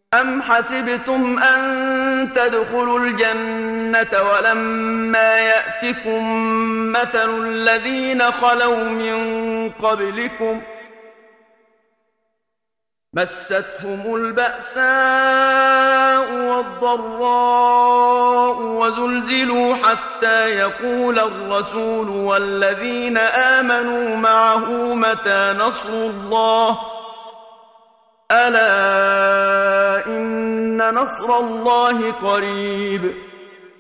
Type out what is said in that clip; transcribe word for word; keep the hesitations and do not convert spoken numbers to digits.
أَمْ حَسِبْتُمْ أَن تَدْخُلُوا الْجَنَّةَ وَلَمَّا يَأْتِكُم مَّثَلُ الَّذِينَ خَلَوْا مِن قَبْلِكُم مَّسَّتْهُمُ الْبَأْسَاءُ وَالضَّرَّاءُ وَزُلْزِلُوا حَتَّىٰ يَقُولَ الرَّسُولُ وَالَّذِينَ آمَنُوا مَعَهُ مَتَىٰ نَصْرُ اللَّهِ ۗ أَلَا إِنَّ نَصْرَ اللَّهِ قَرِيبٌ